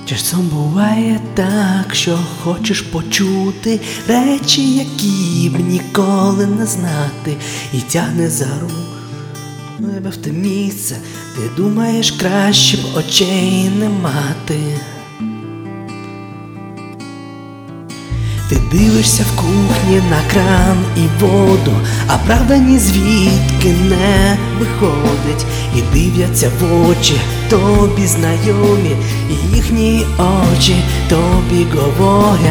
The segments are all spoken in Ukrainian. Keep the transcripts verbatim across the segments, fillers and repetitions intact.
Часом буває так, що хочеш почути речі, які б ніколи не знати, і тягне за руку тебе в те місце, ти думаєш, краще б очей не мати. Ти дивишся в кухні на кран і воду, а правда ні звідки не виходить. І дивляться в очі тобі знайомі, і їхні очі тобі говорять: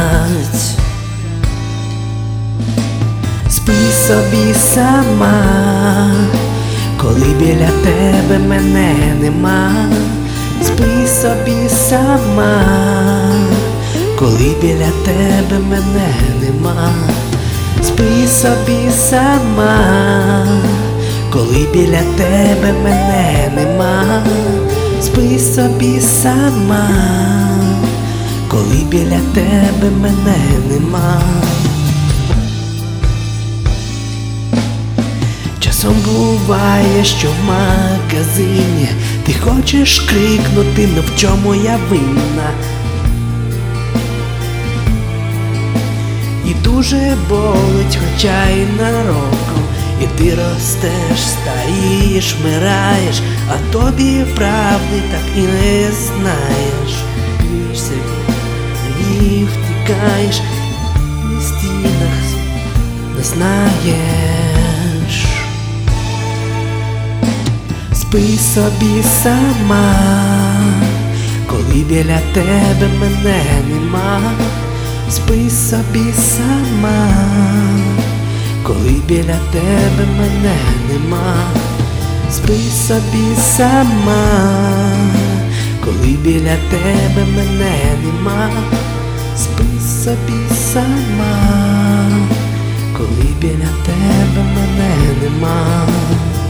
спи собі сама, коли біля тебе мене нема. Спи собі сама, коли біля тебе мене нема. Спи собі сама, коли біля тебе мене нема. Спи собі сама, коли біля тебе мене нема. Часом буває, що в магазині ти хочеш крикнути, но в чому я винна. І дуже болить, хоча й нароком. І ти ростеш, старієш, вмираєш, а тобі правди так і не знаєш. Б'єшся і втікаєш, і в стінах не знаєш. Спи собі сама, коли біля тебе мене нема. Спи собі сама, коли біля тебе мене нема. Спи собі сама, коли біля тебе мене нема. Спи собі сама, коли біля тебе мене нема.